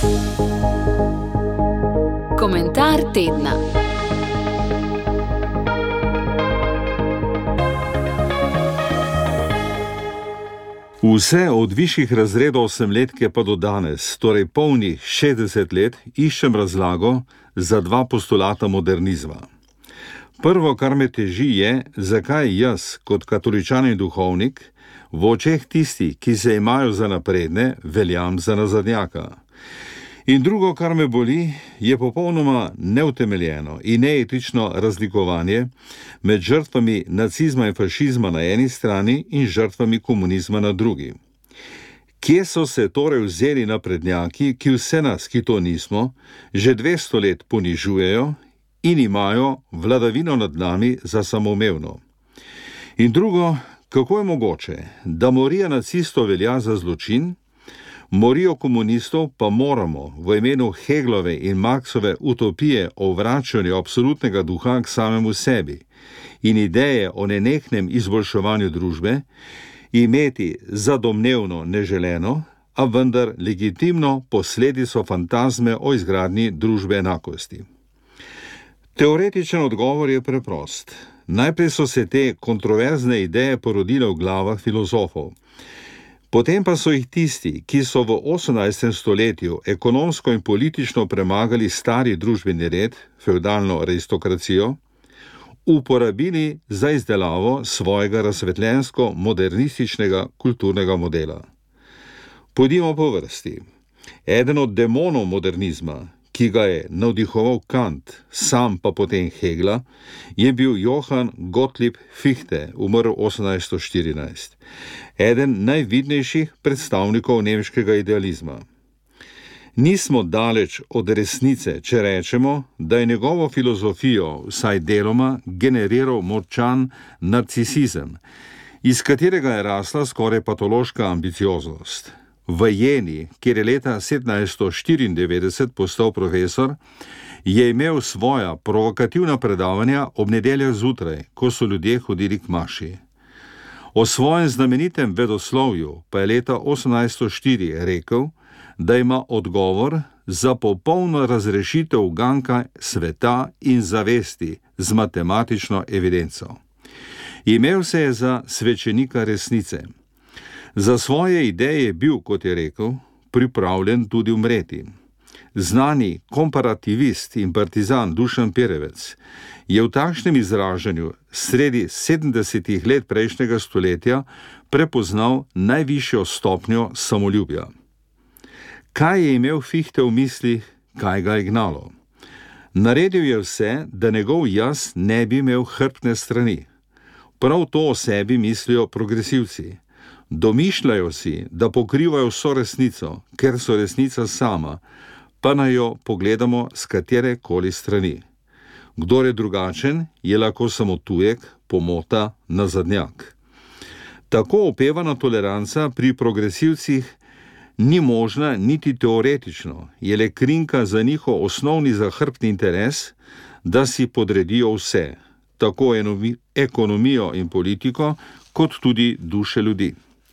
Komentar tedna. Vse od višjih razredov osemletke pa do danes, torej polnih 60 let, iščem razlago za dva postulata modernizma. Prvo, kar me teži, je, zakaj jaz, kot katoličan in duhovnik, v očeh tistih, ki se imajo za napredne, veljam za nazadnjaka. In drugo, kar me boli, je popolnoma neutemeljeno in neetično razlikovanje med žrtvami nacizma in fašizma na eni strani in žrtvami komunizma na drugi. Kje so se torej vzeli naprednjaki, ki vse nas, ki to nismo, že 200 let ponižujejo in imajo vladavino nad nami za samoumevno? In drugo, kako je mogoče, da morija nacistov velja za zločin, morijo komunistov pa moramo v imenu Heglove in Marxove utopije o vračanju absolutnega duha k samemu sebi in ideje o nenehnem izboljševanju družbe imeti za domnevno neželeno, a vendar legitimno posledico fantazme o izgradnji družbe enakosti. Teoretičen odgovor je preprost. Najprej so se te kontroverzne ideje porodile v glavah filozofov. Potem pa so jih tisti, ki so v 18. stoletju ekonomsko in politično premagali stari družbeni red, fevdalno aristokracijo, uporabili za izdelavo svojega razsvetljensko-modernističnega kulturnega modela. Pojdimo po vrsti. Eden od demonov modernizma, ki ga je navdihoval Kant, sam pa potem Hegla, je bil Johann Gottlieb Fichte, umrl 1814. Eden najvidnejših predstavnikov nemškega idealizma. Nismo daleč od resnice, če rečemo, da je njegovo filozofijo vsaj deloma generiral močan narcisizem, iz katerega je rasla skoraj patološka ambicioznost. V Jeni, kjer je leta 1794 postal profesor, je imel svoja provokativna predavanja ob nedeljah zjutraj, ko so ljudje hodili k maši. O svojem znamenitem vedoslovju pa je leta 1804 rekel, da ima odgovor za popolno razrešitev uganka sveta in zavesti z matematično evidenco. Imel se je za svečenika resnice. Za svoje ideje je bil, kot je rekel, pripravljen tudi umreti. Znani komparativist in partizan Dušan Perevec je v takšnem izražanju sredi 70. let prejšnjega stoletja prepoznal najvišjo stopnjo samoljubja. Kaj je imel Fichte v mislih, kaj ga je gnalo? Naredil je vse, da njegov jaz ne bi imel hrbtne strani. Prav to o sebi mislijo progresivci. Domišljajo si, da pokrivajo vso resnico, ker so resnica sama, pa naj jo pogledamo s katerekoli strani. Kdor je drugačen, je lahko samo tujek, pomota, nazadnjak. Tako opevana toleranca pri progresivcih ni možna niti teoretično, je le krinka za njihov osnovni zahrbtni interes, da si podredijo vse, tako ekonomijo in politiko, kot tudi duše ljudi.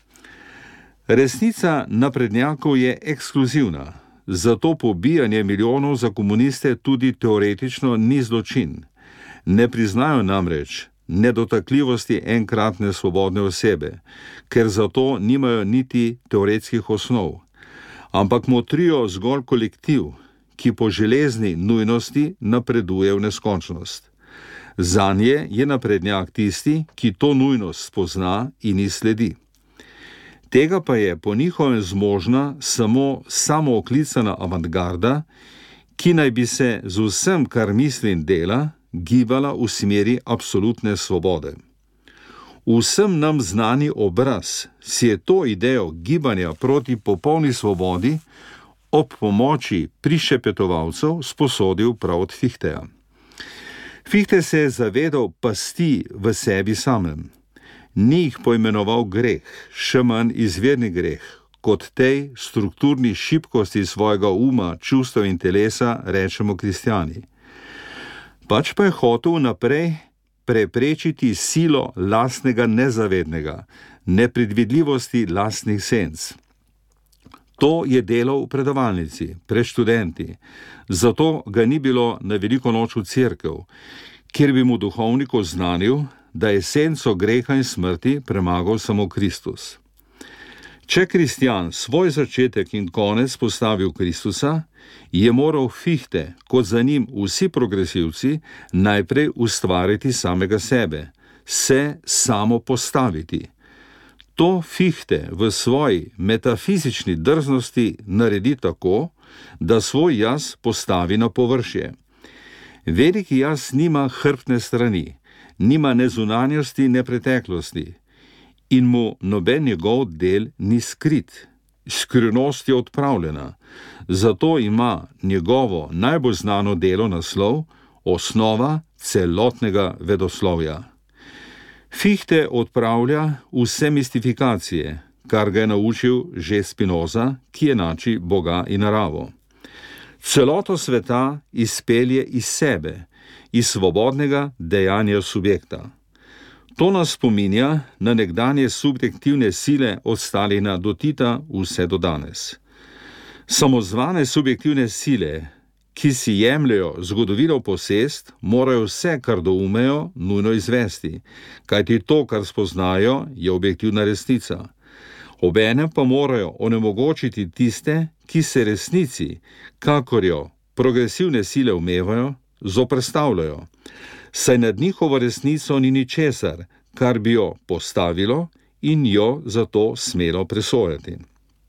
Resnica naprednjakov je ekskluzivna, zato pobijanje milijonov za komuniste tudi teoretično ni zločin. Ne priznajo namreč nedotakljivosti enkratne svobodne osebe, ker zato nimajo niti teoretskih osnov, ampak motrijo zgolj kolektiv, ki po železni nujnosti napreduje v neskončnost. Zanje je naprednjak tisti, ki to nujnost spozna in ji sledi. Tega pa je po njihovem zmožna samo samooklicana avantgarda, ki naj bi se z vsem, kar misli in dela, gibala v smeri absolutne svobode. Vsem nam znani obraz si je to idejo gibanja proti popolni svobodi ob pomoči prišepetovalcev sposodil prav od Fichteja. Fichte se je zavedal pasti v sebi samem. Ni jih poimenoval greh, še manj izvirni greh, kot tej strukturni šibkosti svojega uma, čustev in telesa rečemo kristjani. Pač pa je hotel naprej preprečiti silo lastnega nezavednega, nepredvidljivosti lastnih senc. To je delal v predavalnici, pred študenti, zato ga ni bilo na veliko noč v cerkev, kjer bi mu duhovnik oznanil, da je esenco greha in smrti premagal samo Kristus. Če kristjan svoj začetek in konec postavi v Kristusa, je moral Fichte, kot za njim vsi progresivci, najprej ustvariti samega sebe, se samo postaviti. To Fichte v svoji metafizični drznosti naredi tako, da svoj jaz postavi na površje. Veliki jaz nima hrbtne strani, nima ne zunanjosti, ne preteklosti in mu noben njegov del ni skrit. Skrivnost je odpravljena, zato ima njegovo najbolj znano delo naslov Osnova celotnega vedoslovja. Fichte odpravlja vse mistifikacije, kar ga je naučil že Spinoza, ki enači Boga in naravo. Celoto sveta izpelje iz sebe, iz svobodnega dejanja subjekta. To nas spominja na nekdanje subjektivne sile od Stalina do Tita vse do danes. Samozvane subjektivne sile, ki si jemljajo zgodovino v posest, morajo vse, kar doumejo, nujno izvesti, kajti to, kar spoznajo, je objektivna resnica. Obenem pa morajo onemogočiti tiste, ki se resnici, kakor jo progresivne sile umevajo, zoperstavljajo, saj nad njihovo resnico ni ničesar, kar bi jo postavilo in jo zato smelo presojati.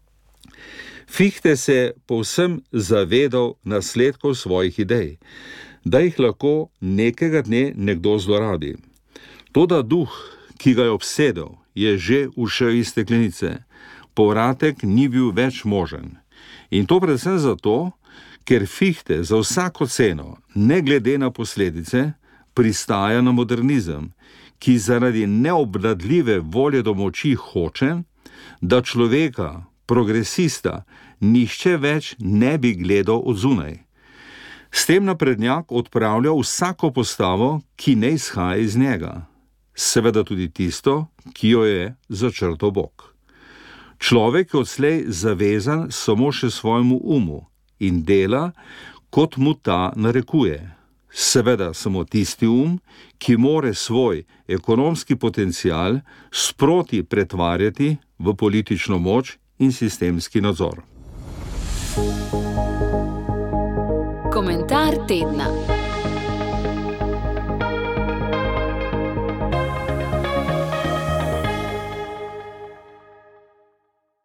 Fichte se povsem zavedal nasledkov svojih idej, da jih lahko nekega dne nekdo zlorabi. Toda duh, ki ga je obsedel, je že ušel iz steklenice, povratek ni bil več možen. In to predvsem zato, ker Fichte za vsako ceno, ne glede na posledice, pristaja na modernizem, ki zaradi neobvladljive volje do moči hoče, da človeka, progresista, nihče več ne bi gledal od zunaj. S tem naprednjak odpravlja vsako postavo, ki ne izhaja iz njega, seveda tudi tisto, ki jo je začrtal Bog. Človek je odslej zavezan samo še svojemu umu in dela, kot mu ta narekuje. Seveda samo tisti ki more svoj ekonomski potencial sproti pretvarjati v politično moč in sistemski nadzor. Komentar tedna.